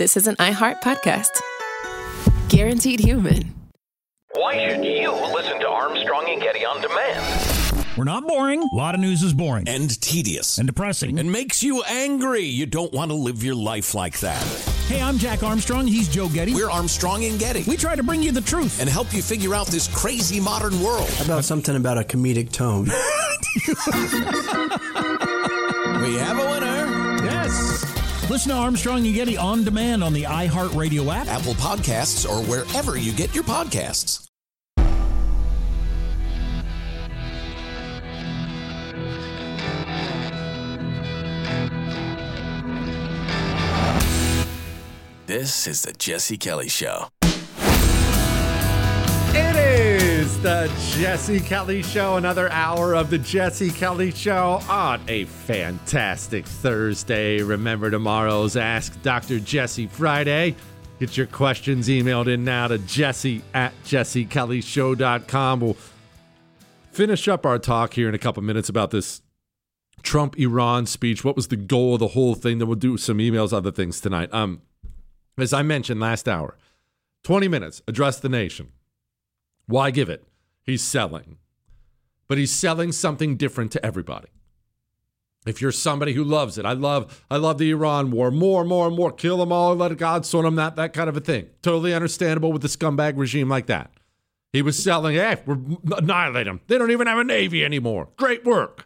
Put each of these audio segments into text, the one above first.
this is an iHeart podcast. Guaranteed human. Why should you listen to Armstrong and Getty on demand? We're not boring. A lot of news is boring. And tedious. And depressing. And makes you angry. You don't want to live your life like that. Hey, I'm Jack Armstrong. He's Joe Getty. We're Armstrong and Getty. We try to bring you the truth. And help you figure out this crazy modern world. How about something about a comedic tone? We have a winner. Yes. Listen to Armstrong and Getty on demand on the iHeartRadio app, Apple Podcasts, or wherever you get your podcasts. This is the Jesse Kelly Show. It is the Jesse Kelly Show, another hour of the Jesse Kelly Show on a fantastic Thursday. Remember, tomorrow's Ask Dr. Jesse Friday. Get your questions emailed in now to jesse@jessekellyshow.com. We'll finish up our talk here in a couple minutes about this Trump-Iran speech. What was the goal of the whole thing? Then we'll do some emails, other things tonight. As I mentioned last hour, 20 minutes, address the nation. Why give it? He's selling. But he's selling something different to everybody. If you're somebody who loves it, I love the Iran war, more, kill them all, let God sort them, that kind of a thing. Totally understandable with a scumbag regime like that. He was selling, hey, we're annihilate them. They don't even have a navy anymore. Great work.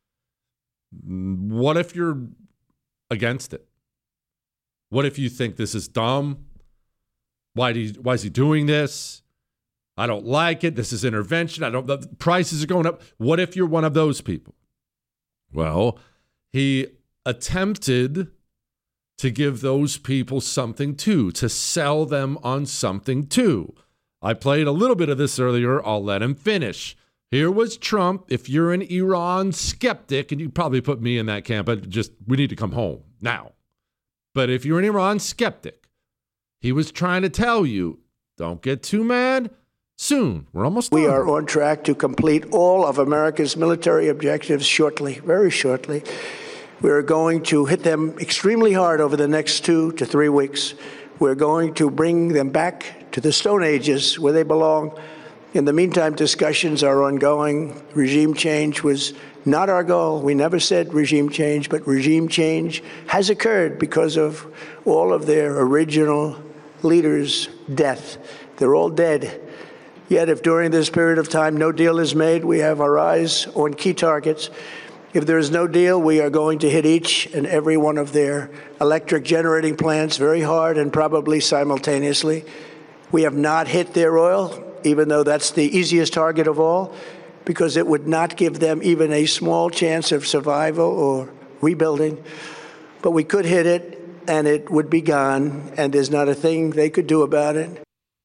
What if you're against it? What if you think this is dumb? Why is he doing this? I don't like it. This is intervention. The prices are going up. What if you're one of those people? Well, he attempted to give those people something to sell them on something too. I played a little bit of this earlier. I'll let him finish. Here was Trump. If you're an Iran skeptic, and you probably put me in that camp, but we need to come home now. But if you're an Iran skeptic, he was trying to tell you, don't get too mad. Soon. We're almost done. We are on track to complete all of America's military objectives shortly, very shortly. We are going to hit them extremely hard over the next 2 to 3 weeks. We're going to bring them back to the Stone Ages where they belong. In the meantime, discussions are ongoing. Regime change was not our goal. We never said regime change, but regime change has occurred because of all of their original leaders' death. They're all dead. Yet if during this period of time no deal is made, we have our eyes on key targets. If there is no deal, we are going to hit each and every one of their electric generating plants very hard and probably simultaneously. We have not hit their oil, even though that's the easiest target of all, because it would not give them even a small chance of survival or rebuilding. But we could hit it, and it would be gone, and there's not a thing they could do about it.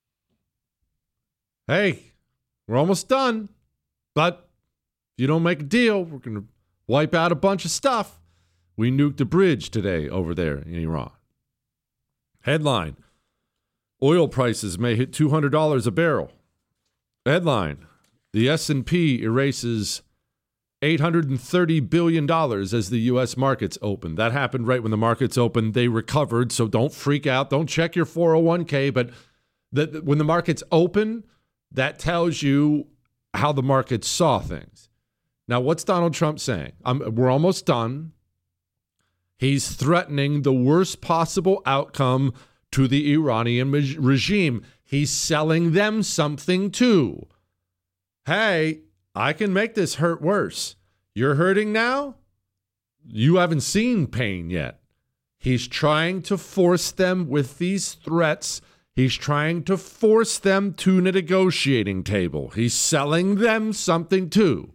Hey, we're almost done. But if you don't make a deal, we're going to wipe out a bunch of stuff. We nuked a bridge today over there in Iran. Headline, oil prices may hit $200 a barrel. Headline, the S&P erases $830 billion as the U.S. markets opened. That happened right when the markets opened. They recovered, so don't freak out. Don't check your 401k. But when the markets open, that tells you how the market saw things. Now, what's Donald Trump saying? We're almost done. He's threatening the worst possible outcome to the Iranian regime. He's selling them something too. Hey, I can make this hurt worse. You're hurting now? You haven't seen pain yet. He's trying to force them with these threats. He's trying to force them to a negotiating table. He's selling them something too.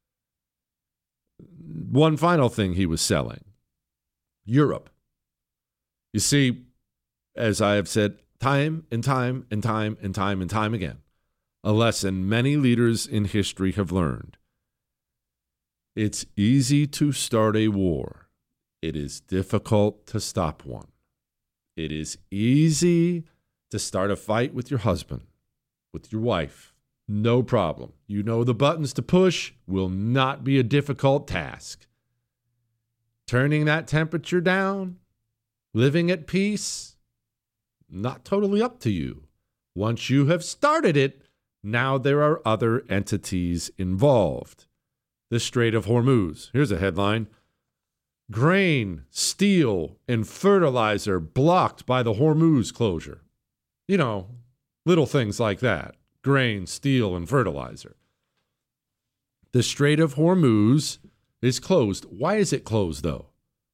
One final thing he was selling. Europe. You see, as I have said time and time again, a lesson many leaders in history have learned. It's easy to start a war. It is difficult to stop one. It is easy to start a fight with your husband, with your wife. No problem. You know the buttons to push will not be a difficult task. Turning that temperature down, living at peace, not totally up to you. Once you have started it, now there are other entities involved. The Strait of Hormuz. Here's a headline. Grain, steel, and fertilizer blocked by the Hormuz closure. You know, little things like that. Grain, steel, and fertilizer. The Strait of Hormuz is closed. Why is it closed, though?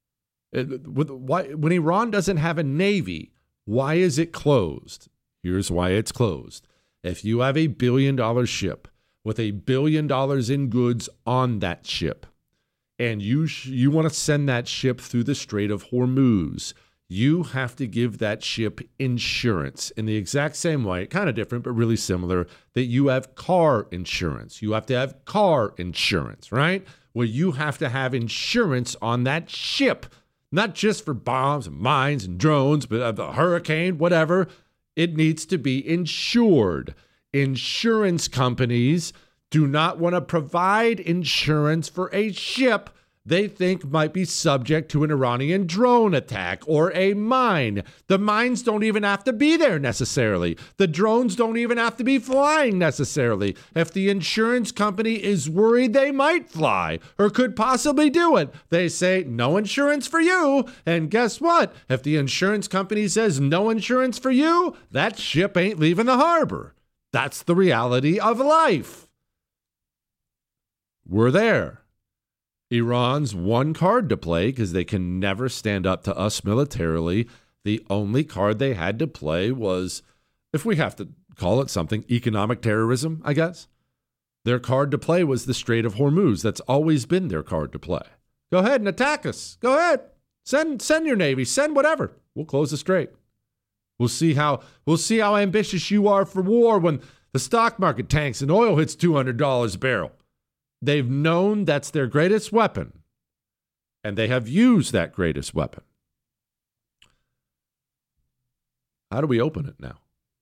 When Iran doesn't have a navy, why is it closed? Here's why it's closed. If you have $1 billion ship with $1 billion in goods on that ship, and you want to send that ship through the Strait of Hormuz, you have to give that ship insurance in the exact same way, kind of different, but really similar, that you have car insurance. You have to have car insurance, right? Well, you have to have insurance on that ship, not just for bombs and mines and drones, but the hurricane, whatever. It needs to be insured. Insurance companies do not want to provide insurance for a ship they think might be subject to an Iranian drone attack or a mine. The mines don't even have to be there necessarily. The drones don't even have to be flying necessarily. If the insurance company is worried they might fly or could possibly do it, they say, no insurance for you. And guess what? If the insurance company says no insurance for you, that ship ain't leaving the harbor. That's the reality of life. We're there. Iran's one card to play because they can never stand up to us militarily. The only card they had to play was, if we have to call it something, economic terrorism, I guess. Their card to play was the Strait of Hormuz. That's always been their card to play. Go ahead and attack us. Go ahead. Send your Navy. Send whatever. We'll close the strait. We'll see how ambitious you are for war when the stock market tanks and oil hits $200 a barrel. They've known that's their greatest weapon, and they have used that greatest weapon. How do we open it now?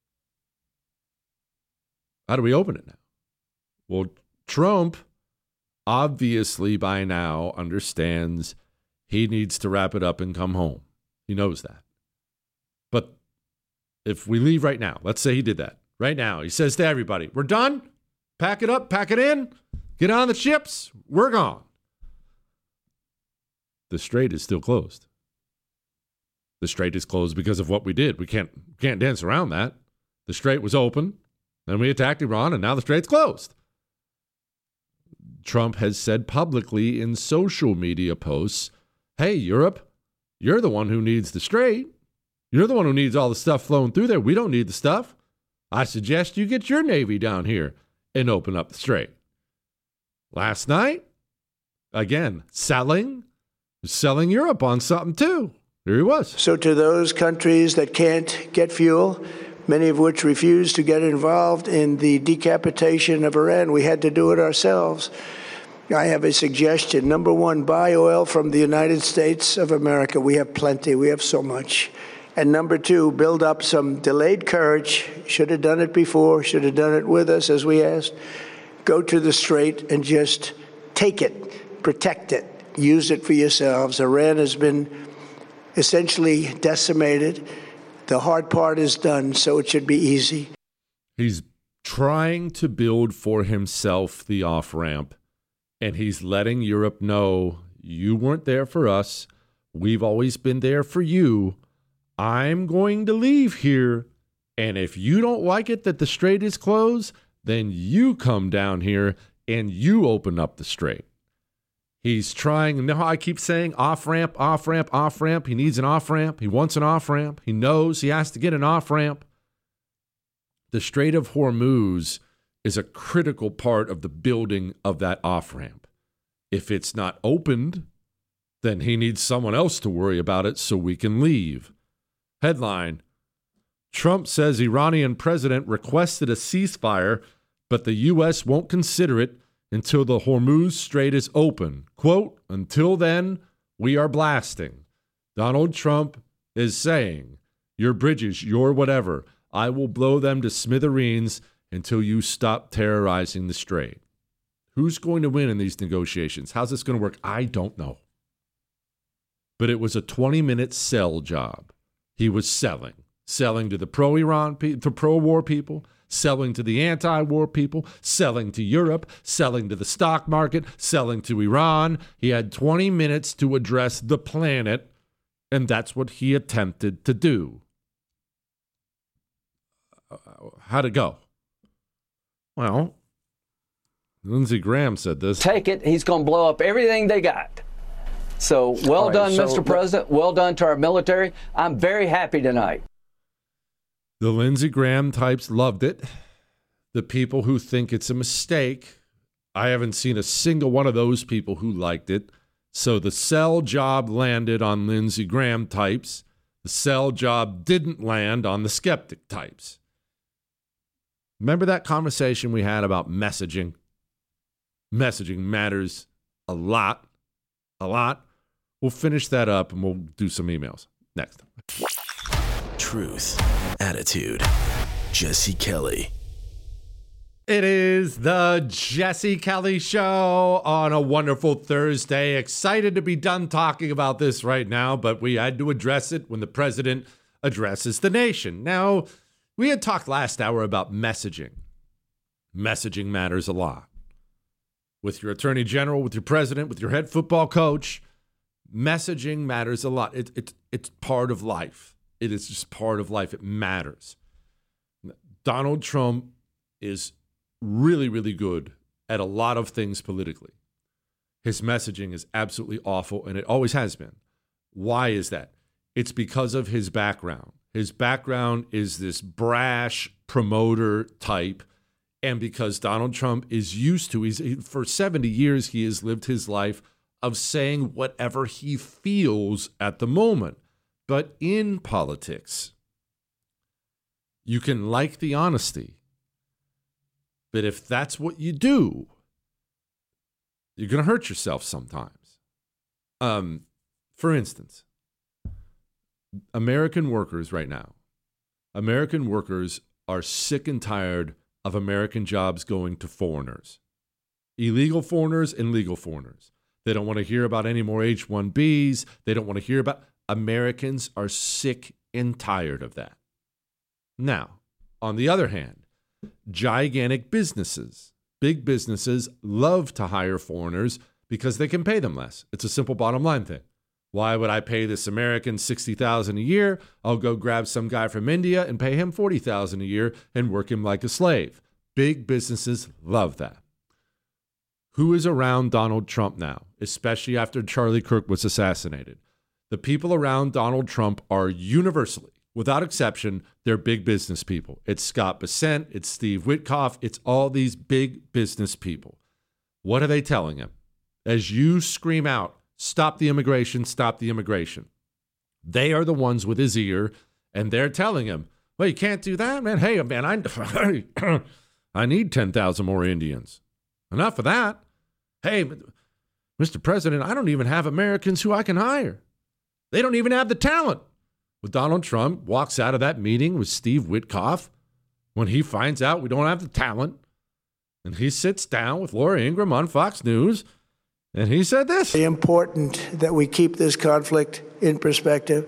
How do we open it now? Well, Trump obviously by now understands he needs to wrap it up and come home. He knows that. But if we leave right now, let's say he did that. Right now, he says to everybody, we're done. Pack it up, pack it in. Get on the ships. We're gone. The strait is still closed. The strait is closed because of what we did. We can't dance around that. The strait was open, then we attacked Iran, and now the strait's closed. Trump has said publicly in social media posts, hey, Europe, you're the one who needs the strait. You're the one who needs all the stuff flowing through there. We don't need the stuff. I suggest you get your Navy down here and open up the strait. Last night, again, selling Europe on something too. Here he was. So to those countries that can't get fuel, many of which refuse to get involved in the decapitation of Iran, we had to do it ourselves. I have a suggestion. Number one, buy oil from the United States of America. We have plenty. We have so much. And number two, build up some delayed courage. Should have done it before. Should have done it with us, as we asked. Go to the strait and just take it, protect it, use it for yourselves. Iran has been essentially decimated. The hard part is done, so it should be easy. He's trying to build for himself the off-ramp, and he's letting Europe know, you weren't there for us. We've always been there for you. I'm going to leave here, and if you don't like it that the strait is closed, then you come down here and you open up the strait. He's trying, no, I keep saying off-ramp, off-ramp, off-ramp. He needs an off-ramp. He wants an off-ramp. He knows he has to get an off-ramp. The Strait of Hormuz is a critical part of the building of that off-ramp. If it's not opened, then he needs someone else to worry about it so we can leave. Headline, Trump says Iranian president requested a ceasefire, but the U.S. won't consider it until the Hormuz Strait is open. Quote, until then, we are blasting. Donald Trump is saying, your bridges, your whatever, I will blow them to smithereens until you stop terrorizing the strait. Who's going to win in these negotiations? How's this going to work? I don't know. But it was a 20-minute sell job. He was selling. selling to the pro-Iran, to pro-war people, selling to the anti-war people, selling to Europe, selling to the stock market, selling to Iran. He had 20 minutes to address the planet, and that's what he attempted to do. How'd it go? Well, Lindsey Graham said this. Take it. He's going to blow up everything they got. So well done, Mr. President. Well done to our military. I'm very happy tonight. The Lindsey Graham types loved it. The people who think it's a mistake, I haven't seen a single one of those people who liked it. So the sell job landed on Lindsey Graham types. The sell job didn't land on the skeptic types. Remember that conversation we had about messaging? Messaging matters a lot. A lot. We'll finish that up and we'll do some emails next. Truth, attitude, Jesse Kelly. It is the Jesse Kelly Show on a wonderful Thursday. Excited to be done talking about this right now, but we had to address it when the president addresses the nation. Now, we had talked last hour about messaging. Messaging matters a lot. With your attorney general, with your president, with your head football coach, messaging matters a lot. It's part of life. It is just part of life. It matters. Donald Trump is really, really good at a lot of things politically. His messaging is absolutely awful, and it always has been. Why is that? It's because of his background. His background is this brash promoter type, and because Donald Trump is used to, for 70 years, he has lived his life of saying whatever he feels at the moment. But in politics, you can like the honesty. But if that's what you do, you're going to hurt yourself sometimes. For instance, American workers right now, American workers are sick and tired of American jobs going to foreigners, illegal foreigners and legal foreigners. They don't want to hear about any more H-1Bs. They don't want to hear about... Americans are sick and tired of that. Now, on the other hand, gigantic businesses, big businesses love to hire foreigners because they can pay them less. It's a simple bottom line thing. Why would I pay this American $60,000 a year? I'll go grab some guy from India and pay him $40,000 a year and work him like a slave. Big businesses love that. Who is around Donald Trump now, especially after Charlie Kirk was assassinated? The people around Donald Trump are universally, without exception, they're big business people. It's Scott Bessent, it's Steve Witkoff, it's all these big business people. What are they telling him? As you scream out, stop the immigration, stop the immigration. They are the ones with his ear, and they're telling him, well, you can't do that, man. Hey, man, I need 10,000 more Indians. Enough of that. Hey, Mr. President, I don't even have Americans who I can hire. They don't even have the talent. Well, Donald Trump walks out of that meeting with Steve Witkoff when he finds out we don't have the talent, and he sits down with Laura Ingraham on Fox News, and he said this. It's important that we keep this conflict in perspective.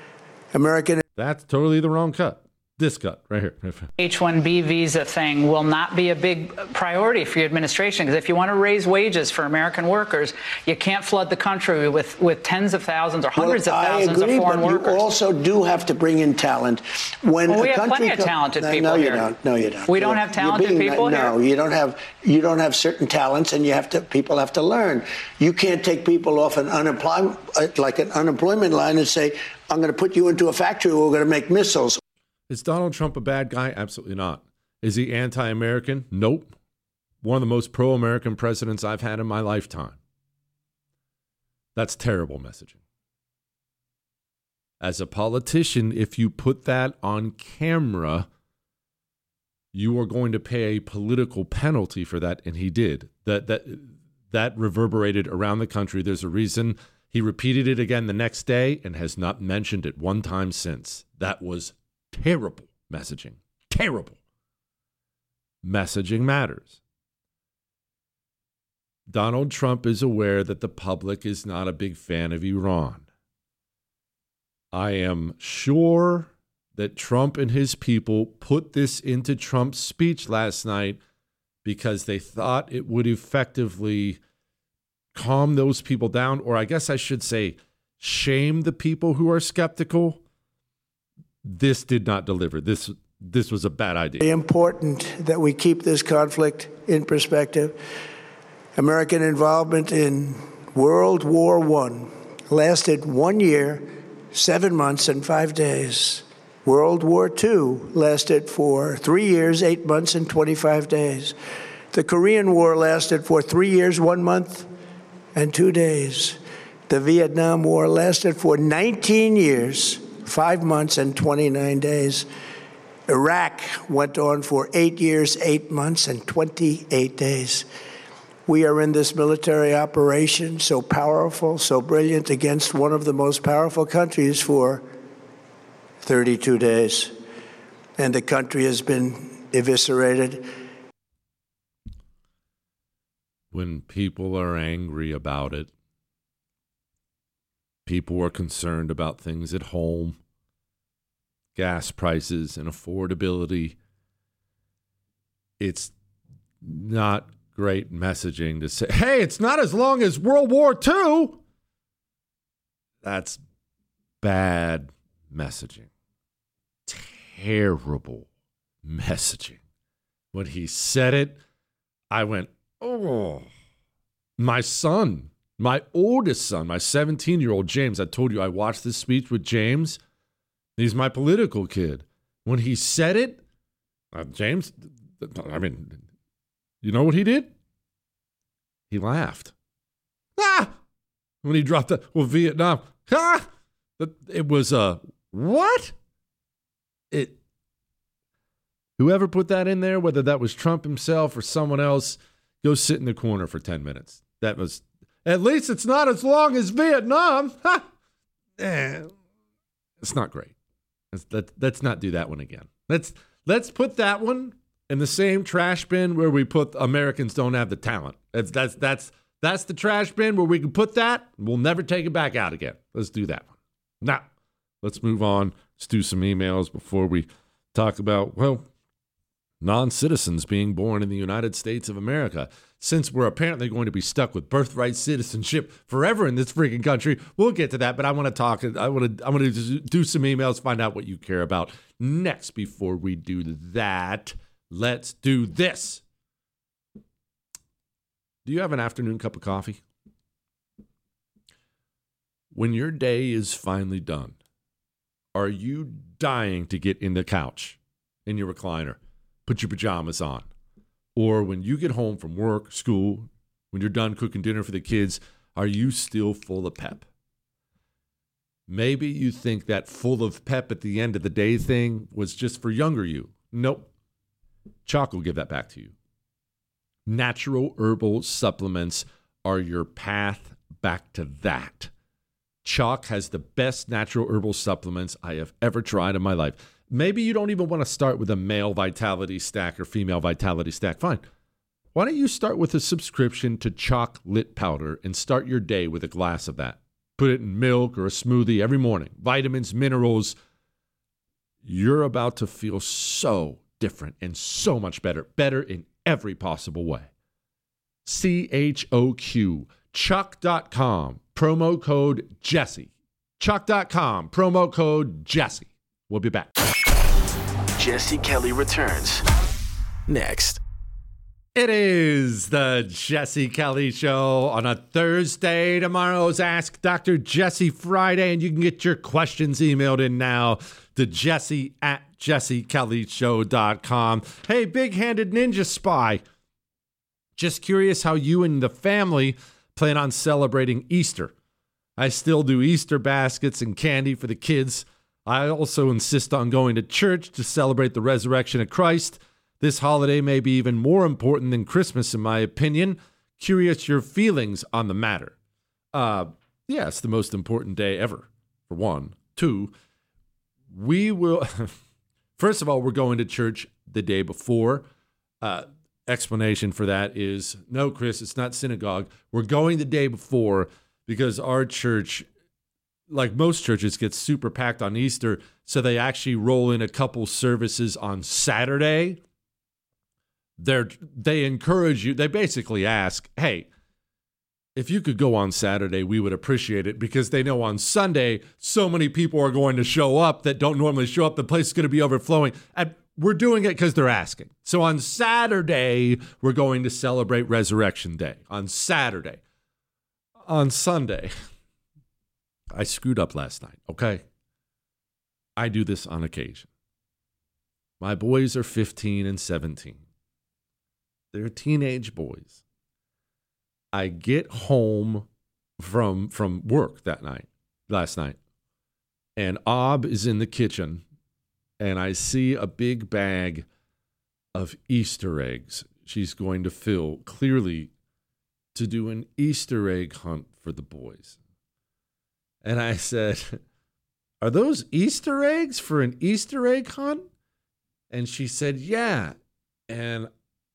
That's totally the wrong cut. This cut right here. H-1B visa thing will not be a big priority for your administration, because if you want to raise wages for American workers, you can't flood the country with tens of thousands or hundreds of thousands of foreign workers. You also do have to bring in talent. We have plenty of talented people here. No, you don't. We don't have talented people here? No, you don't have certain talents, and people have to learn. You can't take people off an unemployment line and say, I'm going to put you into a factory where we're going to make missiles. Is Donald Trump a bad guy? Absolutely not. Is he anti-American? Nope. One of the most pro-American presidents I've had in my lifetime. That's terrible messaging. As a politician, if you put that on camera, you are going to pay a political penalty for that, and he did. That reverberated around the country. There's a reason he repeated it again the next day and has not mentioned it one time since. That was terrible messaging. Terrible. Messaging matters. Donald Trump is aware that the public is not a big fan of Iran. I am sure that Trump and his people put this into Trump's speech last night because they thought it would effectively calm those people down, or I guess I should say shame the people who are skeptical. This did not deliver. This was a bad idea. It's important that we keep this conflict in perspective. American involvement in World War I lasted 1 year, 7 months, and 5 days. World War II lasted for 3 years, 8 months, and 25 days. The Korean War lasted for 3 years, 1 month, and 2 days. The Vietnam War lasted for 19 years, 5 months, and 29 days. Iraq went on for 8 years, 8 months, and 28 days. We are in this military operation, so powerful, so brilliant, against one of the most powerful countries for 32 days. And the country has been eviscerated. When people are angry about it, people are concerned about things at home, gas prices and affordability. It's not great messaging to say, hey, it's not as long as World War II. That's bad messaging. Terrible messaging. When he said it, I went, oh. My son, my oldest son, my 17-year-old James, I told you I watched this speech with James. He's my political kid. When he said it, James, I mean, you know what he did? He laughed. Ah! When he dropped that, well, Vietnam. Ah! It was a what? Whoever put that in there, whether that was Trump himself or someone else, go sit in the corner for 10 minutes. That was, at least it's not as long as Vietnam. Ha! It's not great. Let's not do that one again. Let's put that one in the same trash bin where we put Americans don't have the talent. That's the trash bin where we can put that. We'll never take it back out again. Let's do that one. Now, let's move on. Let's do some emails before we talk about, well, non-citizens being born in the United States of America. Since we're apparently going to be stuck with birthright citizenship forever in this freaking country, we'll get to that. But I want to do some emails, find out what you care about next. Before we do that, let's do this. Do you have an afternoon cup of coffee? When your day is finally done, are you dying to get in the couch, in your recliner, put your pajamas on? Or when you get home from work, school, when you're done cooking dinner for the kids, are you still full of pep? Maybe you think that full of pep at the end of the day thing was just for younger you. Nope. Choq will give that back to you. Natural herbal supplements are your path back to that. Choq has the best natural herbal supplements I have ever tried in my life. Maybe you don't even want to start with a male vitality stack or female vitality stack. Fine. Why don't you start with a subscription to Choq Lit Powder and start your day with a glass of that? Put it in milk or a smoothie every morning. Vitamins, minerals. You're about to feel so different and so much better. Better in every possible way. CHOQ. Choq.com. Promo code Jesse. Choq.com. Promo code Jesse. We'll be back. Jesse Kelly returns next. It is the Jesse Kelly Show on a Thursday. Tomorrow's Ask Dr. Jesse Friday, and you can get your questions emailed in now to jesse@jessekellyshow.com. Hey, big-handed ninja spy. Just curious how you and the family plan on celebrating Easter. I still do Easter baskets and candy for the kids. I also insist on going to church to celebrate the resurrection of Christ. This holiday may be even more important than Christmas, in my opinion. Curious your feelings on the matter. It's the most important day ever, for one. Two, we will... First of all, we're going to church the day before. Explanation for that is, no, Chris, it's not synagogue. We're going the day before because our church like most churches, get super packed on Easter, so they actually roll in a couple services on Saturday. They encourage you. They basically ask, hey, if you could go on Saturday, we would appreciate it, because they know on Sunday so many people are going to show up that don't normally show up. The place is going to be overflowing. And we're doing it because they're asking. So on Saturday, we're going to celebrate Resurrection Day. On Saturday. On Sunday, I screwed up last night, okay? I do this on occasion. My boys are 15 and 17. They're teenage boys. I get home from work last night, and Ob is in the kitchen, and I see a big bag of Easter eggs she's going to fill, clearly to do an Easter egg hunt for the boys. And I said, are those Easter eggs for an Easter egg hunt? And she said, yeah. And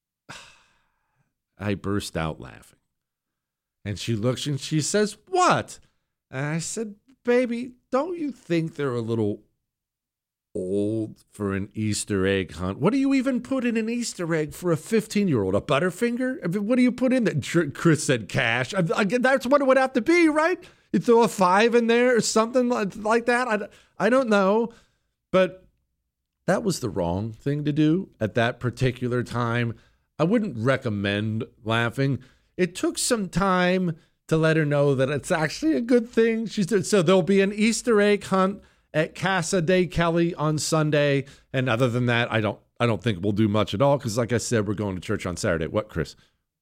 I burst out laughing. And she looks and she says, what? And I said, baby, don't you think they're a little old for an Easter egg hunt? What do you even put in an Easter egg for a 15-year-old? A Butterfinger? I mean, what do you put in that? Chris said cash. That's what it would have to be, right? You throw a 5 in there or something like that. I don't know. But that was the wrong thing to do at that particular time. I wouldn't recommend laughing. It took some time to let her know that it's actually a good thing. So there'll be an Easter egg hunt at Casa de Kelly on Sunday. And other than that, I don't think we'll do much at all, because like I said, we're going to church on Saturday. What, Chris?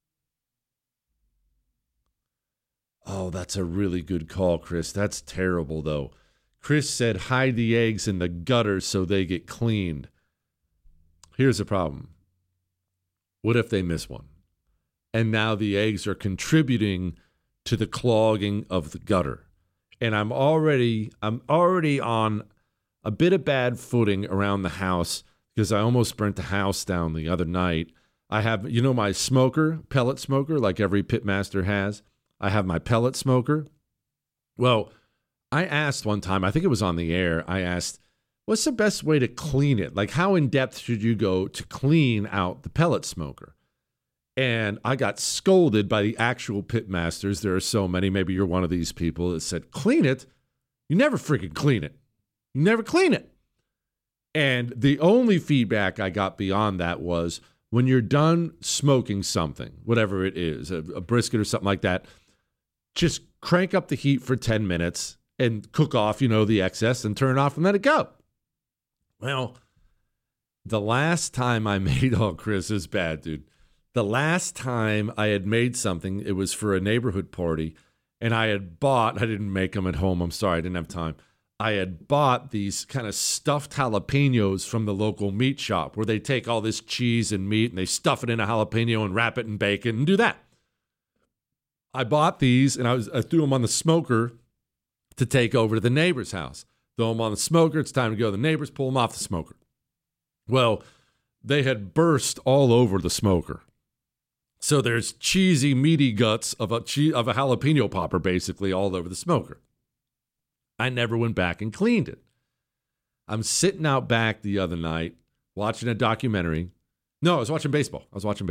Oh, that's a really good call, Chris. That's terrible, though. Chris said hide the eggs in the gutter so they get cleaned. Here's the problem. What if they miss one? And now the eggs are contributing to the clogging of the gutter. And I'm already on a bit of bad footing around the house, because I almost burnt the house down the other night. I have, my pellet smoker, like every pitmaster has. I have my pellet smoker. Well, I asked one time, I think it was on the air, I asked, what's the best way to clean it? Like, how in depth should you go to clean out the pellet smoker? And I got scolded by the actual pitmasters. There are so many. Maybe you're one of these people that said, clean it? You never freaking clean it. You never clean it. And the only feedback I got beyond that was, when you're done smoking something, whatever it is, a brisket or something like that, just crank up the heat for 10 minutes and cook off, the excess, and turn it off and let it go. Well, the last time I made, Chris is bad, dude. The last time I had made something, it was for a neighborhood party, and I didn't make them at home. I'm sorry, I didn't have time. I had bought these kind of stuffed jalapenos from the local meat shop, where they take all this cheese and meat and they stuff it in a jalapeno and wrap it in bacon and do that. I bought these, and I threw them on the smoker to take over to the neighbor's house. Throw them on the smoker. It's time to go to the neighbor's, pull them off the smoker. Well, they had burst all over the smoker. So there's cheesy, meaty guts of a jalapeno popper basically all over the smoker. I never went back and cleaned it. I'm sitting out back the other night watching a documentary. No, I was watching baseball.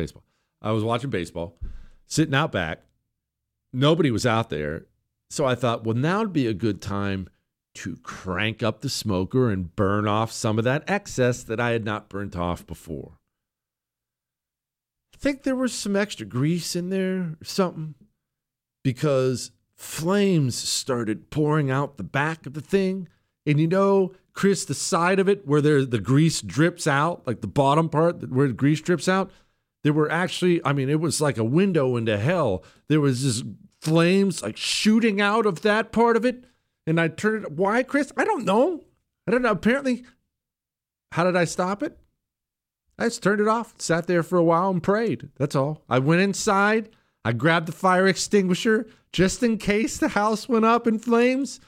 Sitting out back. Nobody was out there. So I thought, well, now would be a good time to crank up the smoker and burn off some of that excess that I had not burnt off before. I think there was some extra grease in there or something, because flames started pouring out the back of the thing. And Chris, the side of it where the grease drips out, like the bottom part where the grease drips out, there were actually, it was like a window into hell. There was just flames like shooting out of that part of it. And I turned it. Why, Chris? I don't know. Apparently, how did I stop it? I just turned it off, sat there for a while and prayed. That's all. I went inside. I grabbed the fire extinguisher just in case the house went up in flames.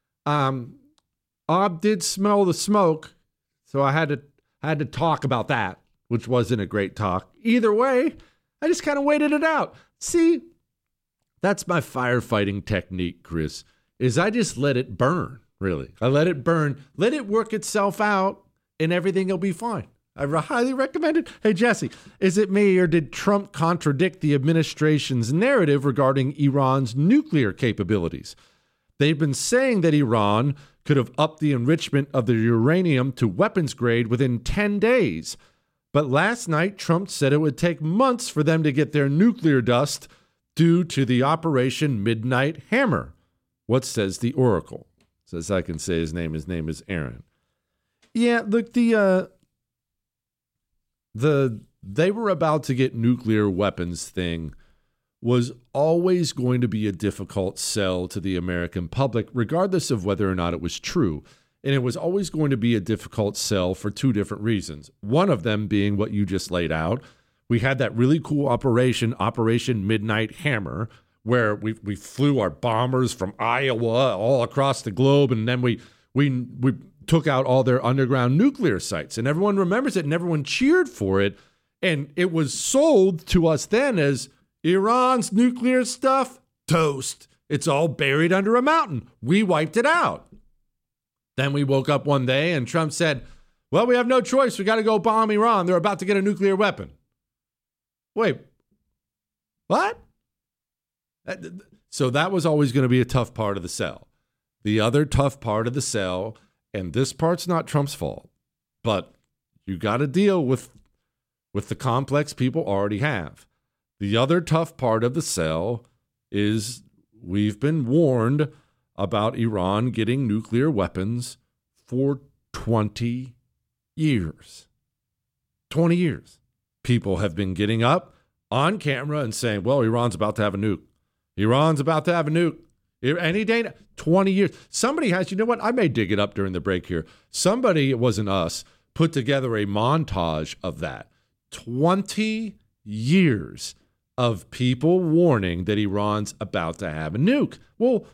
Ob did smell the smoke, so I had to talk about that, which wasn't a great talk. Either way, I just kind of waited it out. See, that's my firefighting technique, Chris. is I just let it burn, really. I let it burn, let it work itself out, and everything will be fine. I highly recommend it. Hey, Jesse, is it me or did Trump contradict the administration's narrative regarding Iran's nuclear capabilities? They've been saying that Iran could have upped the enrichment of the uranium to weapons grade within 10 days. But last night, Trump said it would take months for them to get their nuclear dust due to the Operation Midnight Hammer. What says the Oracle? Says I can say his name. His name is Aaron. Yeah, look, they were about to get nuclear weapons thing was always going to be a difficult sell to the American public, regardless of whether or not it was true. And it was always going to be a difficult sell for two different reasons. One of them being what you just laid out. We had that really cool Operation Midnight Hammer, where we flew our bombers from Iowa all across the globe, and then we took out all their underground nuclear sites. And everyone remembers it, and everyone cheered for it. And it was sold to us then as Iran's nuclear stuff, toast. It's all buried under a mountain. We wiped it out. Then we woke up one day and Trump said, well, we have no choice. We got to go bomb Iran. They're about to get a nuclear weapon. Wait, what? So that was always going to be a tough part of the sell. The other tough part of the sell, and this part's not Trump's fault, but you got to deal with the complex people already have. The other tough part of the sell is we've been warned about Iran getting nuclear weapons for 20 years. 20 years. People have been getting up on camera and saying, well, Iran's about to have a nuke. Iran's about to have a nuke. Any day, 20 years. Somebody has, you know what? I may dig it up during the break here. Somebody, it wasn't us, put together a montage of that. 20 years of people warning that Iran's about to have a nuke. Well,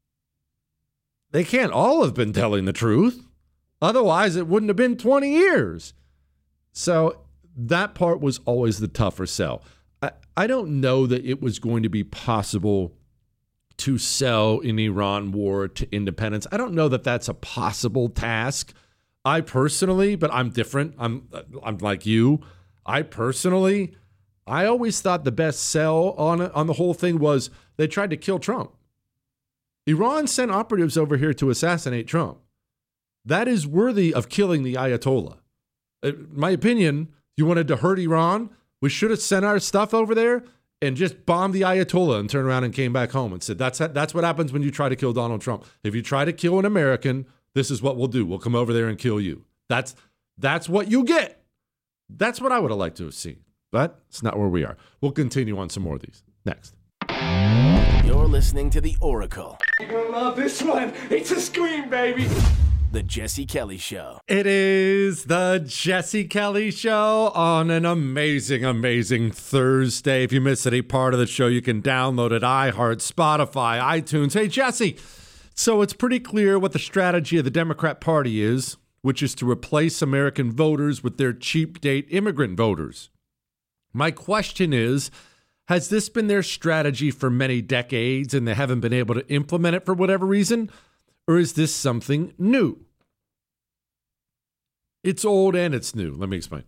they can't all have been telling the truth. Otherwise, it wouldn't have been 20 years. So that part was always the tougher sell. I don't know that it was going to be possible to sell an Iran war to independence. I don't know that that's a possible task. I personally, but I'm different. I'm like you. I always thought the best sell on the whole thing was they tried to kill Trump. Iran sent operatives over here to assassinate Trump. That is worthy of killing the Ayatollah. In my opinion, you wanted to hurt Iran, we should have sent our stuff over there and just bombed the Ayatollah and turned around and came back home and said, that's what happens when you try to kill Donald Trump. If you try to kill an American, this is what we'll do. We'll come over there and kill you. That's what you get. That's what I would have liked to have seen. But it's not where we are. We'll continue on some more of these next. You're listening to The Oracle. You're going to love this one. It's a scream, baby. The Jesse Kelly Show. It is the Jesse Kelly Show on an amazing, amazing Thursday. If you missed any part of the show, you can download it, iHeart, Spotify, iTunes. Hey, Jesse, so it's pretty clear what the strategy of the Democrat Party is, which is to replace American voters with their cheap date immigrant voters. My question is, has this been their strategy for many decades and they haven't been able to implement it for whatever reason? Or is this something new? It's old and it's new. Let me explain.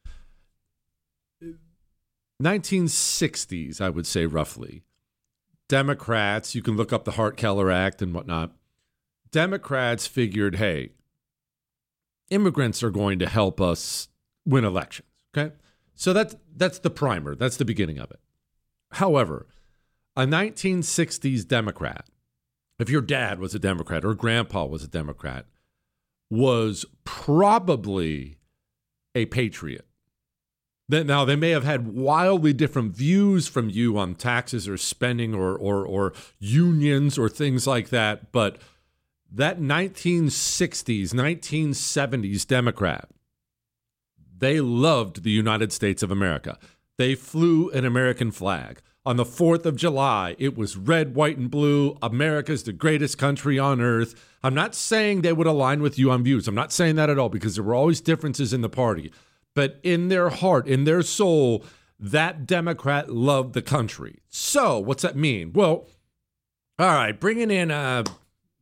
1960s, I would say roughly. Democrats, you can look up the Hart-Keller Act and whatnot. Democrats figured, hey, immigrants are going to help us win elections. Okay? So that's the primer. That's the beginning of it. However, a 1960s Democrat, if your dad was a Democrat or grandpa was a Democrat, was probably a patriot. Now, they may have had wildly different views from you on taxes or spending or unions or things like that, but that 1960s, 1970s Democrat, they loved the United States of America. They flew an American flag. On the 4th of July, it was red, white, and blue. America's the greatest country on earth. I'm not saying they would align with you on views. I'm not saying that at all because there were always differences in the party. But in their heart, in their soul, that Democrat loved the country. So what's that mean? Well, all right, bringing in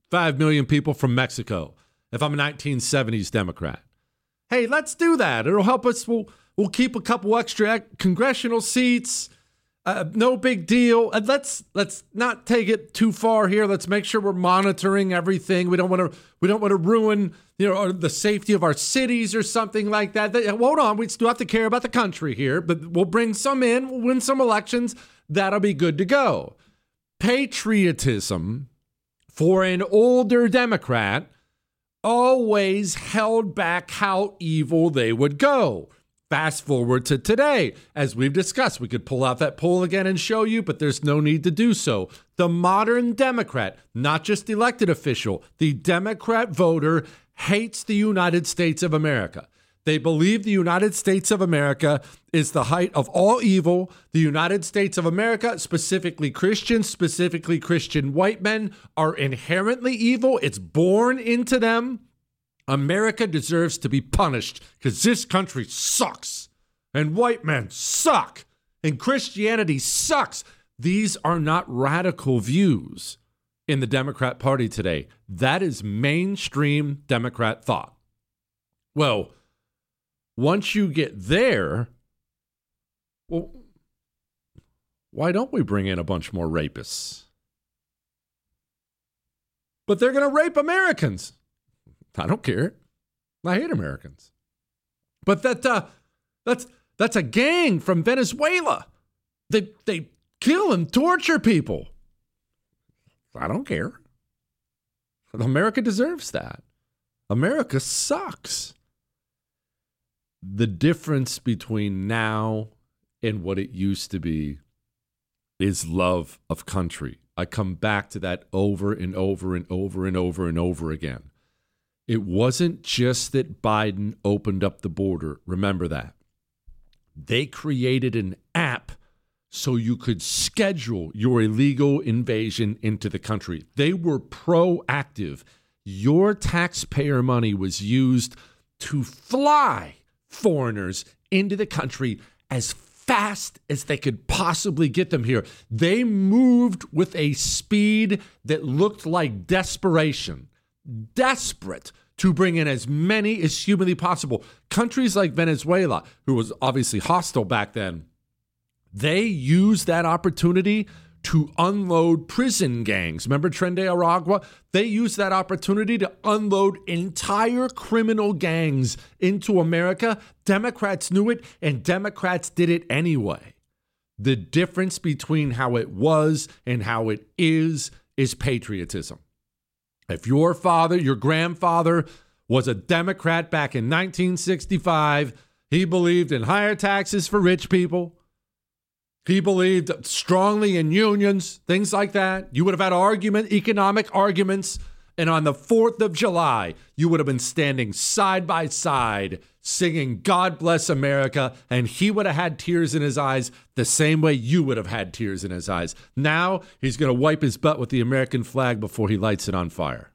5 million people from Mexico if I'm a 1970s Democrat. Hey, let's do that. It'll help us. We'll keep a couple extra congressional seats. No big deal. And let's not take it too far here. Let's make sure we're monitoring everything. We don't want to ruin the safety of our cities or something like that. Hold on, we still have to care about the country here, but we'll bring some in. We'll win some elections. That'll be good to go. Patriotism for an older Democrat always held back how evil they would go. Fast forward to today. As we've discussed, we could pull out that poll again and show you, but there's no need to do so. The modern Democrat, not just elected official, the Democrat voter hates the United States of America. They believe the United States of America is the height of all evil. The United States of America, specifically Christians, specifically Christian white men, are inherently evil. It's born into them. America deserves to be punished because this country sucks and white men suck and Christianity sucks. These are not radical views in the Democrat Party today. That is mainstream Democrat thought. Well, once you get there, well, why don't we bring in a bunch more rapists? But they're going to rape Americans. I don't care. I hate Americans. But that's a gang from Venezuela. They kill and torture people. I don't care. America deserves that. America sucks. The difference between now and what it used to be is love of country. I come back to that over and over and over and over and over again. It wasn't just that Biden opened up the border. Remember that. They created an app so you could schedule your illegal invasion into the country. They were proactive. Your taxpayer money was used to fly foreigners into the country as fast as they could possibly get them here. They moved with a speed that looked like desperation. Desperate to bring in as many as humanly possible. Countries like Venezuela, who was obviously hostile back then, they used that opportunity to unload prison gangs. Remember Tren de Aragua? They used that opportunity to unload entire criminal gangs into America. Democrats knew it, and Democrats did it anyway. The difference between how it was and how it is patriotism. If your father, your grandfather was a Democrat back in 1965, he believed in higher taxes for rich people. He believed strongly in unions, things like that. You would have had economic arguments. And on the 4th of July, you would have been standing side by side singing God Bless America. And he would have had tears in his eyes the same way you would have had tears in his eyes. Now he's going to wipe his butt with the American flag before he lights it on fire.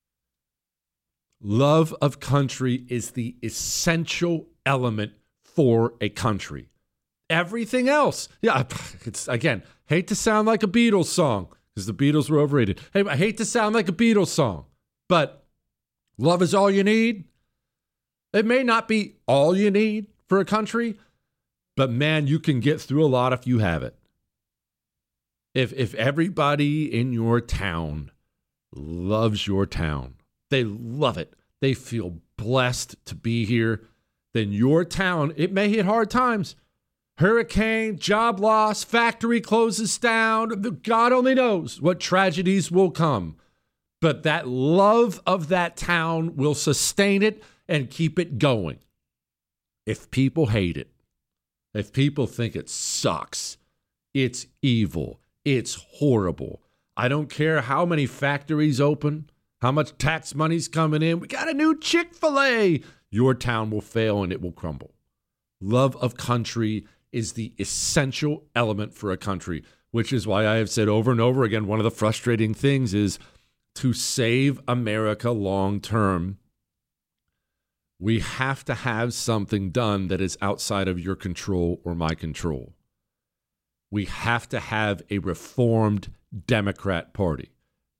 Love of country is the essential element for a country. Everything else, it's, again, hate to sound like a Beatles song because the Beatles were overrated. Hey, I hate to sound like a Beatles song, but love is all you need. It may not be all you need for a country, but man, you can get through a lot if you have it. If everybody in your town loves your town, they love it, they feel blessed to be here, then your town, it may hit hard times. Hurricane, job loss, factory closes down. God only knows what tragedies will come. But that love of that town will sustain it and keep it going. If people hate it, if people think it sucks, it's evil, it's horrible. I don't care how many factories open, how much tax money's coming in. We got a new Chick-fil-A. Your town will fail and it will crumble. Love of country is the essential element for a country, which is why I have said over and over again, one of the frustrating things is to save America long term, we have to have something done that is outside of your control or my control. We have to have a reformed Democrat Party.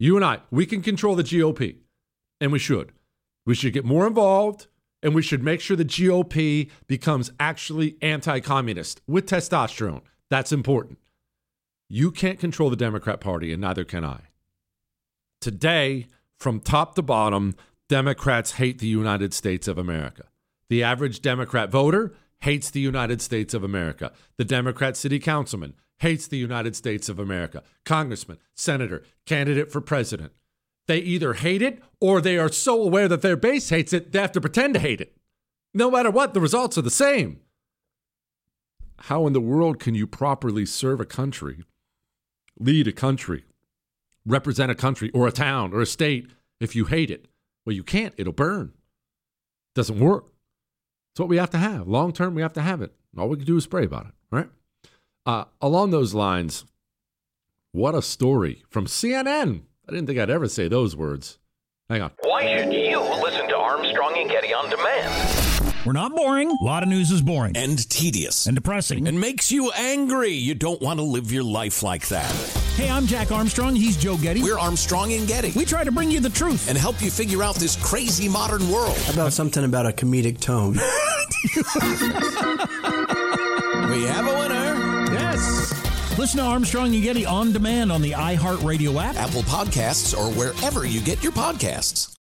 You and I, we can control the GOP, and we should. We should get more involved, and we should make sure the GOP becomes actually anti-communist with testosterone. That's important. You can't control the Democrat Party, and neither can I. Today, from top to bottom, Democrats hate the United States of America. The average Democrat voter hates the United States of America. The Democrat city councilman hates the United States of America. Congressman, senator, candidate for president. They either hate it or they are so aware that their base hates it, they have to pretend to hate it. No matter what, the results are the same. How in the world can you properly serve a country, lead a country, represent a country or a town or a state if you hate it? Well, you can't. It'll burn. Doesn't work. It's what we have to have. Long term, we have to have it. All we can do is pray about it, right? Along those lines, what a story from CNN. I didn't think I'd ever say those words. Hang on. Why should you listen to Armstrong and Getty on demand? We're not boring. A lot of news is boring. And tedious. And depressing. And makes you angry. You don't want to live your life like that. Hey, I'm Jack Armstrong. He's Joe Getty. We're Armstrong and Getty. We try to bring you the truth. And help you figure out this crazy modern world. How about something about a comedic tone? We have a winner. Yes. Listen to Armstrong and Getty on demand on the iHeartRadio app, Apple Podcasts, or wherever you get your podcasts.